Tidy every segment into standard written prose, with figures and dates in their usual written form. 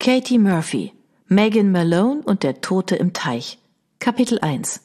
Katie Murphy, Megan Malone und der Tote im Teich. Kapitel 1.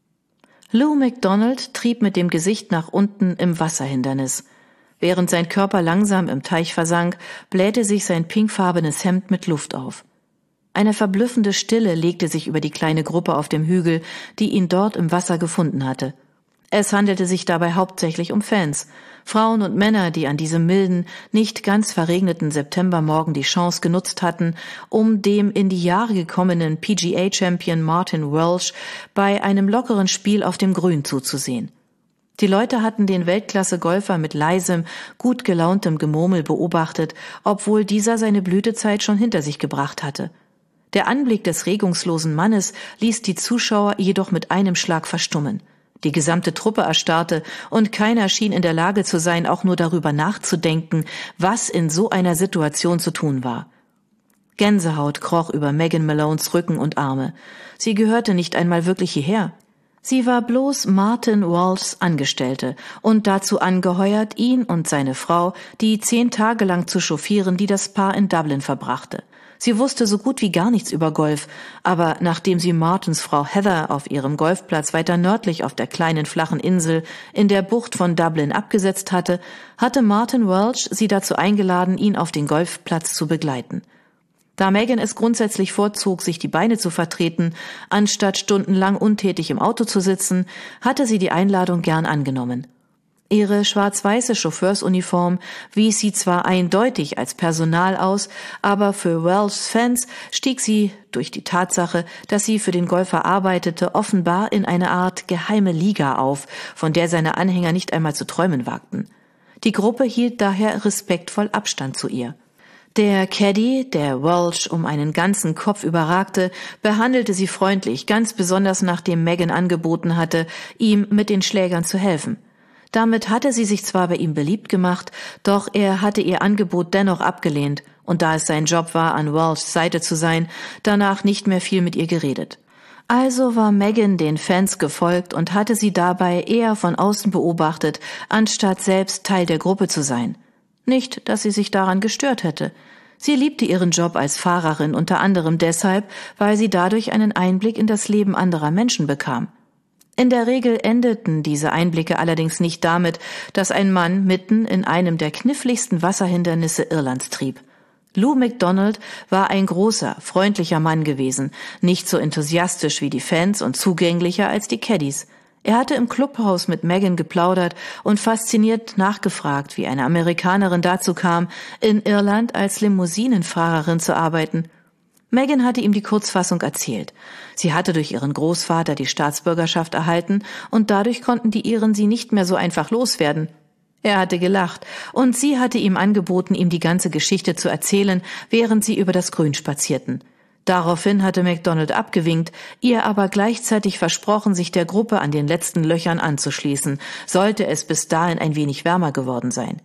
Lou McDonald trieb mit dem Gesicht nach unten im Wasserhindernis. Während sein Körper langsam im Teich versank, blähte sich sein pinkfarbenes Hemd mit Luft auf. Eine verblüffende Stille legte sich über die kleine Gruppe auf dem Hügel, die ihn dort im Wasser gefunden hatte. Es handelte sich dabei hauptsächlich um Fans, Frauen und Männer, die an diesem milden, nicht ganz verregneten Septembermorgen die Chance genutzt hatten, um dem in die Jahre gekommenen PGA-Champion Martin Welsh bei einem lockeren Spiel auf dem Grün zuzusehen. Die Leute hatten den Weltklasse-Golfer mit leisem, gut gelauntem Gemurmel beobachtet, obwohl dieser seine Blütezeit schon hinter sich gebracht hatte. Der Anblick des regungslosen Mannes ließ die Zuschauer jedoch mit einem Schlag verstummen. Die gesamte Truppe erstarrte und keiner schien in der Lage zu sein, auch nur darüber nachzudenken, was in so einer Situation zu tun war. Gänsehaut kroch über Megan Malones Rücken und Arme. Sie gehörte nicht einmal wirklich hierher. Sie war bloß Martin Walshs Angestellte und dazu angeheuert, ihn und seine Frau die 10 Tage lang zu chauffieren, die das Paar in Dublin verbrachte. Sie wusste so gut wie gar nichts über Golf, aber nachdem sie Martins Frau Heather auf ihrem Golfplatz weiter nördlich auf der kleinen flachen Insel in der Bucht von Dublin abgesetzt hatte, hatte Martin Welsh sie dazu eingeladen, ihn auf den Golfplatz zu begleiten. Da Megan es grundsätzlich vorzog, sich die Beine zu vertreten, anstatt stundenlang untätig im Auto zu sitzen, hatte sie die Einladung gern angenommen. Ihre schwarz-weiße Chauffeursuniform wies sie zwar eindeutig als Personal aus, aber für Welshs Fans stieg sie durch die Tatsache, dass sie für den Golfer arbeitete, offenbar in eine Art geheime Liga auf, von der seine Anhänger nicht einmal zu träumen wagten. Die Gruppe hielt daher respektvoll Abstand zu ihr. Der Caddy, der Welsh um einen ganzen Kopf überragte, behandelte sie freundlich, ganz besonders nachdem Megan angeboten hatte, ihm mit den Schlägern zu helfen. Damit hatte sie sich zwar bei ihm beliebt gemacht, doch er hatte ihr Angebot dennoch abgelehnt, und da es sein Job war, an Welshs Seite zu sein, danach nicht mehr viel mit ihr geredet. Also war Megan den Fans gefolgt und hatte sie dabei eher von außen beobachtet, anstatt selbst Teil der Gruppe zu sein. Nicht, dass sie sich daran gestört hätte. Sie liebte ihren Job als Fahrerin unter anderem deshalb, weil sie dadurch einen Einblick in das Leben anderer Menschen bekam. In der Regel endeten diese Einblicke allerdings nicht damit, dass ein Mann mitten in einem der kniffligsten Wasserhindernisse Irlands trieb. Lou McDonald war ein großer, freundlicher Mann gewesen, nicht so enthusiastisch wie die Fans und zugänglicher als die Caddies. Er hatte im Clubhaus mit Megan geplaudert und fasziniert nachgefragt, wie eine Amerikanerin dazu kam, in Irland als Limousinenfahrerin zu arbeiten. Megan hatte ihm die Kurzfassung erzählt. Sie hatte durch ihren Großvater die Staatsbürgerschaft erhalten und dadurch konnten die Iren sie nicht mehr so einfach loswerden. Er hatte gelacht und sie hatte ihm angeboten, ihm die ganze Geschichte zu erzählen, während sie über das Grün spazierten. Daraufhin hatte McDonald abgewinkt, ihr aber gleichzeitig versprochen, sich der Gruppe an den letzten Löchern anzuschließen, sollte es bis dahin ein wenig wärmer geworden sein.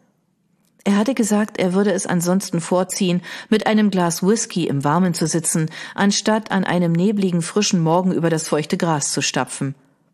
Er hatte gesagt, er würde es ansonsten vorziehen, mit einem Glas Whisky im Warmen zu sitzen, anstatt an einem nebligen, frischen Morgen über das feuchte Gras zu stapfen.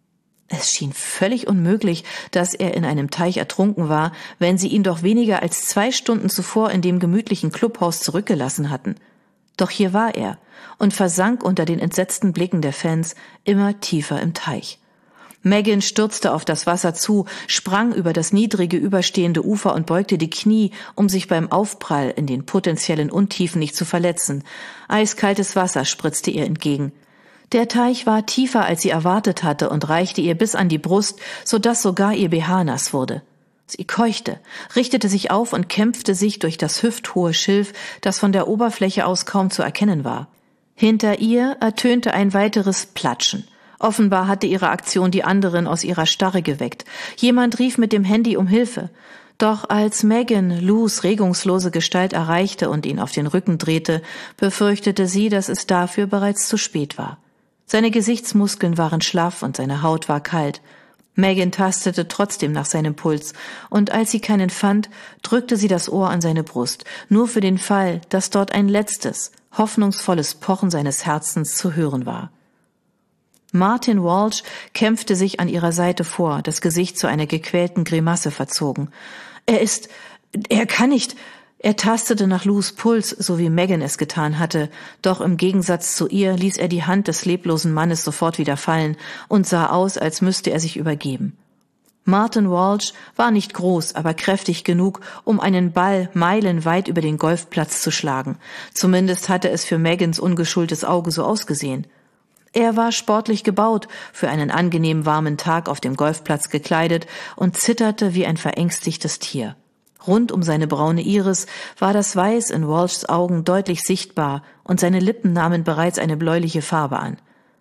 Es schien völlig unmöglich, dass er in einem Teich ertrunken war, wenn sie ihn doch weniger als 2 Stunden zuvor in dem gemütlichen Clubhaus zurückgelassen hatten. Doch hier war er und versank unter den entsetzten Blicken der Fans immer tiefer im Teich. Megan stürzte auf das Wasser zu, sprang über das niedrige überstehende Ufer und beugte die Knie, um sich beim Aufprall in den potenziellen Untiefen nicht zu verletzen. Eiskaltes Wasser spritzte ihr entgegen. Der Teich war tiefer, als sie erwartet hatte, und reichte ihr bis an die Brust, sodass sogar ihr BH nass wurde. Sie keuchte, richtete sich auf und kämpfte sich durch das hüfthohe Schilf, das von der Oberfläche aus kaum zu erkennen war. Hinter ihr ertönte ein weiteres Platschen. Offenbar hatte ihre Aktion die anderen aus ihrer Starre geweckt. Jemand rief mit dem Handy um Hilfe. Doch als Megan Lous regungslose Gestalt erreichte und ihn auf den Rücken drehte, befürchtete sie, dass es dafür bereits zu spät war. Seine Gesichtsmuskeln waren schlaff und seine Haut war kalt. Megan tastete trotzdem nach seinem Puls, und als sie keinen fand, drückte sie das Ohr an seine Brust, nur für den Fall, dass dort ein letztes, hoffnungsvolles Pochen seines Herzens zu hören war. Martin Walsh kämpfte sich an ihrer Seite vor, das Gesicht zu einer gequälten Grimasse verzogen. Er kann nicht. Er tastete nach Lus Puls, so wie Megan es getan hatte, doch im Gegensatz zu ihr ließ er die Hand des leblosen Mannes sofort wieder fallen und sah aus, als müsste er sich übergeben. Martin Walsh war nicht groß, aber kräftig genug, um einen Ball meilenweit über den Golfplatz zu schlagen. Zumindest hatte es für Megans ungeschultes Auge so ausgesehen. Er war sportlich gebaut, für einen angenehm warmen Tag auf dem Golfplatz gekleidet und zitterte wie ein verängstigtes Tier. Rund um seine braune Iris war das Weiß in Walshs Augen deutlich sichtbar und seine Lippen nahmen bereits eine bläuliche Farbe an.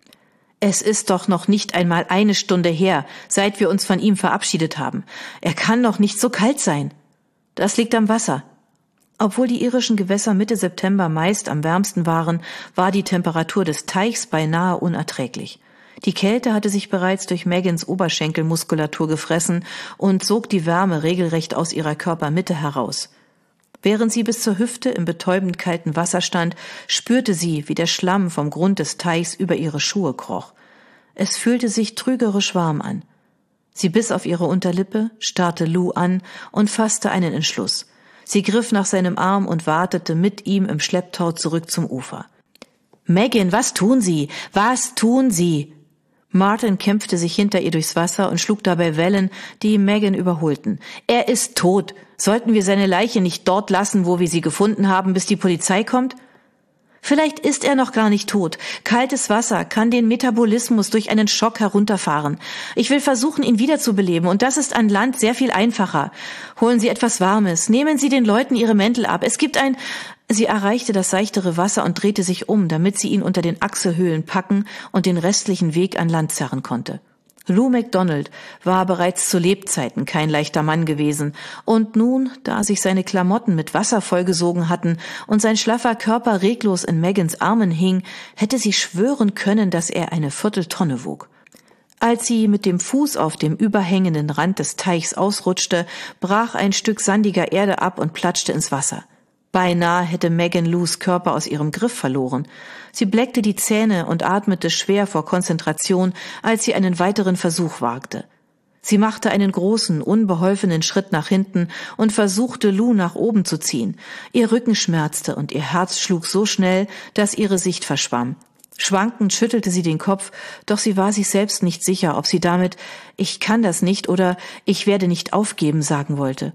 »Es ist doch noch nicht einmal eine Stunde her, seit wir uns von ihm verabschiedet haben. Er kann doch nicht so kalt sein.« »Das liegt am Wasser.« Obwohl die irischen Gewässer Mitte September meist am wärmsten waren, war die Temperatur des Teichs beinahe unerträglich. Die Kälte hatte sich bereits durch Megans Oberschenkelmuskulatur gefressen und sog die Wärme regelrecht aus ihrer Körpermitte heraus. Während sie bis zur Hüfte im betäubend kalten Wasser stand, spürte sie, wie der Schlamm vom Grund des Teichs über ihre Schuhe kroch. Es fühlte sich trügerisch warm an. Sie biss auf ihre Unterlippe, starrte Lou an und fasste einen Entschluss. Sie griff nach seinem Arm und wartete mit ihm im Schlepptau zurück zum Ufer. »Megan, was tun Sie? Was tun Sie?« Martin kämpfte sich hinter ihr durchs Wasser und schlug dabei Wellen, die Megan überholten. »Er ist tot. Sollten wir seine Leiche nicht dort lassen, wo wir sie gefunden haben, bis die Polizei kommt?« »Vielleicht ist er noch gar nicht tot. Kaltes Wasser kann den Metabolismus durch einen Schock herunterfahren. Ich will versuchen, ihn wiederzubeleben, und das ist an Land sehr viel einfacher. Holen Sie etwas Warmes. Nehmen Sie den Leuten ihre Mäntel ab. Es gibt ein...« Sie erreichte das seichtere Wasser und drehte sich um, damit sie ihn unter den Achselhöhlen packen und den restlichen Weg an Land zerren konnte. Lou MacDonald war bereits zu Lebzeiten kein leichter Mann gewesen, und nun, da sich seine Klamotten mit Wasser vollgesogen hatten und sein schlaffer Körper reglos in Megans Armen hing, hätte sie schwören können, dass er eine Vierteltonne wog. Als sie mit dem Fuß auf dem überhängenden Rand des Teichs ausrutschte, brach ein Stück sandiger Erde ab und platschte ins Wasser. Beinahe hätte Megan Lous Körper aus ihrem Griff verloren. Sie bleckte die Zähne und atmete schwer vor Konzentration, als sie einen weiteren Versuch wagte. Sie machte einen großen, unbeholfenen Schritt nach hinten und versuchte, Lou nach oben zu ziehen. Ihr Rücken schmerzte und ihr Herz schlug so schnell, dass ihre Sicht verschwamm. Schwankend schüttelte sie den Kopf, doch sie war sich selbst nicht sicher, ob sie damit »Ich kann das nicht« oder »Ich werde nicht aufgeben« sagen wollte.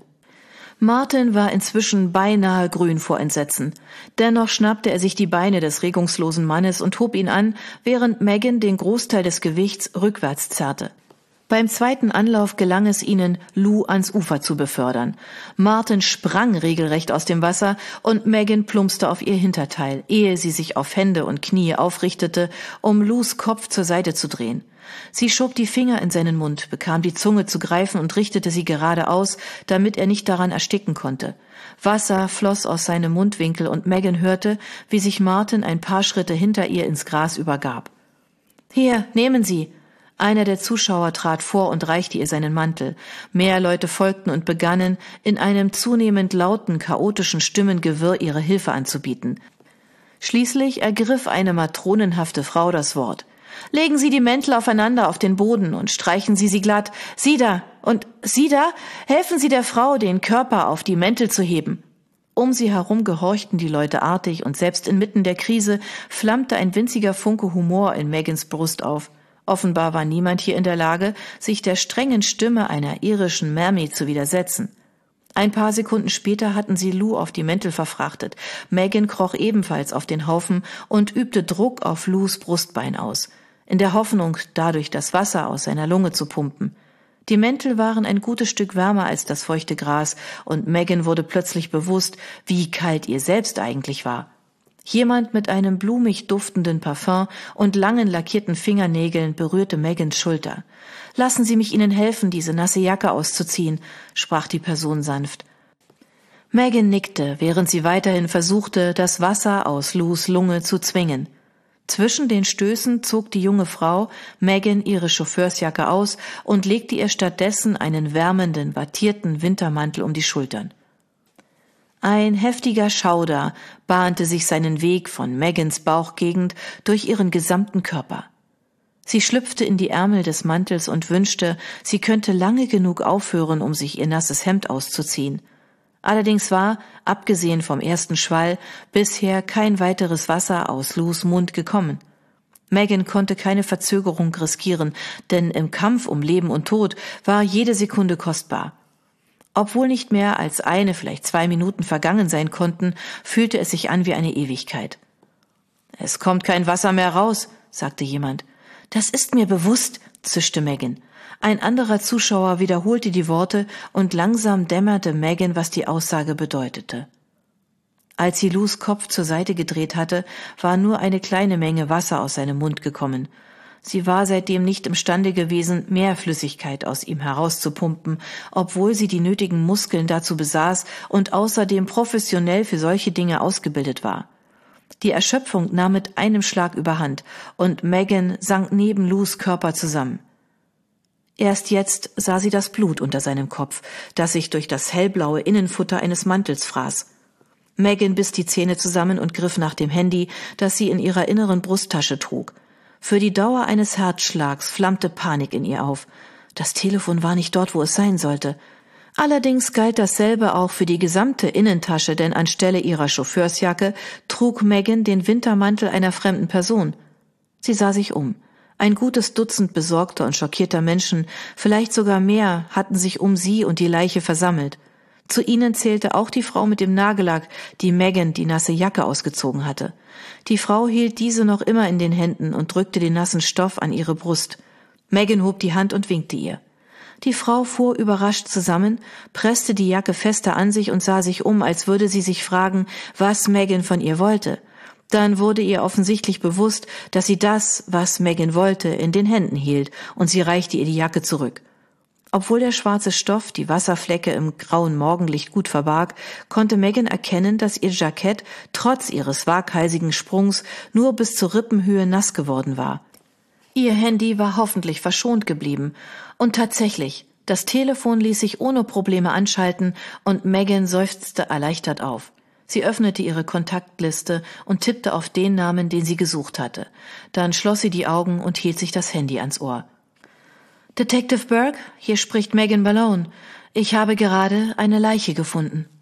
Martin war inzwischen beinahe grün vor Entsetzen. Dennoch schnappte er sich die Beine des regungslosen Mannes und hob ihn an, während Megan den Großteil des Gewichts rückwärts zerrte. Beim zweiten Anlauf gelang es ihnen, Lou ans Ufer zu befördern. Martin sprang regelrecht aus dem Wasser und Megan plumpste auf ihr Hinterteil, ehe sie sich auf Hände und Knie aufrichtete, um Lous Kopf zur Seite zu drehen. Sie schob die Finger in seinen Mund, bekam die Zunge zu greifen und richtete sie geradeaus, damit er nicht daran ersticken konnte. Wasser floss aus seinem Mundwinkel und Megan hörte, wie sich Martin ein paar Schritte hinter ihr ins Gras übergab. »Hier, nehmen Sie!« Einer der Zuschauer trat vor und reichte ihr seinen Mantel. Mehr Leute folgten und begannen, in einem zunehmend lauten, chaotischen Stimmengewirr ihre Hilfe anzubieten. Schließlich ergriff eine matronenhafte Frau das Wort. »Legen Sie die Mäntel aufeinander auf den Boden und streichen Sie sie glatt. Sie da und Sie da, helfen Sie der Frau, den Körper auf die Mäntel zu heben.« Um sie herum gehorchten die Leute artig, und selbst inmitten der Krise flammte ein winziger Funke Humor in Megans Brust auf. Offenbar war niemand hier in der Lage, sich der strengen Stimme einer irischen Mermaid zu widersetzen. Ein paar Sekunden später hatten sie Lou auf die Mäntel verfrachtet. Megan kroch ebenfalls auf den Haufen und übte Druck auf Lous Brustbein aus, in der Hoffnung, dadurch das Wasser aus seiner Lunge zu pumpen. Die Mäntel waren ein gutes Stück wärmer als das feuchte Gras, und Megan wurde plötzlich bewusst, wie kalt ihr selbst eigentlich war. Jemand mit einem blumig duftenden Parfum und langen lackierten Fingernägeln berührte Megans Schulter. »Lassen Sie mich Ihnen helfen, diese nasse Jacke auszuziehen«, sprach die Person sanft. Megan nickte, während sie weiterhin versuchte, das Wasser aus Lous Lunge zu zwingen. Zwischen den Stößen zog die junge Frau Megan ihre Chauffeursjacke aus und legte ihr stattdessen einen wärmenden, wattierten Wintermantel um die Schultern. Ein heftiger Schauder bahnte sich seinen Weg von Megans Bauchgegend durch ihren gesamten Körper. Sie schlüpfte in die Ärmel des Mantels und wünschte, sie könnte lange genug aufhören, um sich ihr nasses Hemd auszuziehen. Allerdings war, abgesehen vom ersten Schwall, bisher kein weiteres Wasser aus Lous Mund gekommen. Megan konnte keine Verzögerung riskieren, denn im Kampf um Leben und Tod war jede Sekunde kostbar. Obwohl nicht mehr als 1, vielleicht 2 Minuten vergangen sein konnten, fühlte es sich an wie eine Ewigkeit. »Es kommt kein Wasser mehr raus«, sagte jemand. »Das ist mir bewusst«, zischte Megan. Ein anderer Zuschauer wiederholte die Worte und langsam dämmerte Megan, was die Aussage bedeutete. Als sie Lous Kopf zur Seite gedreht hatte, war nur eine kleine Menge Wasser aus seinem Mund gekommen. Sie war seitdem nicht imstande gewesen, mehr Flüssigkeit aus ihm herauszupumpen, obwohl sie die nötigen Muskeln dazu besaß und außerdem professionell für solche Dinge ausgebildet war. Die Erschöpfung nahm mit einem Schlag überhand und Megan sank neben Lous Körper zusammen. Erst jetzt sah sie das Blut unter seinem Kopf, das sich durch das hellblaue Innenfutter eines Mantels fraß. Megan biss die Zähne zusammen und griff nach dem Handy, das sie in ihrer inneren Brusttasche trug. Für die Dauer eines Herzschlags flammte Panik in ihr auf. Das Telefon war nicht dort, wo es sein sollte. Allerdings galt dasselbe auch für die gesamte Innentasche, denn anstelle ihrer Chauffeursjacke trug Megan den Wintermantel einer fremden Person. Sie sah sich um. Ein gutes Dutzend besorgter und schockierter Menschen, vielleicht sogar mehr, hatten sich um sie und die Leiche versammelt. Zu ihnen zählte auch die Frau mit dem Nagellack, die Megan die nasse Jacke ausgezogen hatte. Die Frau hielt diese noch immer in den Händen und drückte den nassen Stoff an ihre Brust. Megan hob die Hand und winkte ihr. Die Frau fuhr überrascht zusammen, presste die Jacke fester an sich und sah sich um, als würde sie sich fragen, was Megan von ihr wollte. Dann wurde ihr offensichtlich bewusst, dass sie das, was Megan wollte, in den Händen hielt, und sie reichte ihr die Jacke zurück. Obwohl der schwarze Stoff die Wasserflecke im grauen Morgenlicht gut verbarg, konnte Megan erkennen, dass ihr Jackett trotz ihres waghalsigen Sprungs nur bis zur Rippenhöhe nass geworden war. Ihr Handy war hoffentlich verschont geblieben. Und tatsächlich, das Telefon ließ sich ohne Probleme anschalten und Megan seufzte erleichtert auf. Sie öffnete ihre Kontaktliste und tippte auf den Namen, den sie gesucht hatte. Dann schloss sie die Augen und hielt sich das Handy ans Ohr. »Detective Burke, hier spricht Megan Malone. Ich habe gerade eine Leiche gefunden.«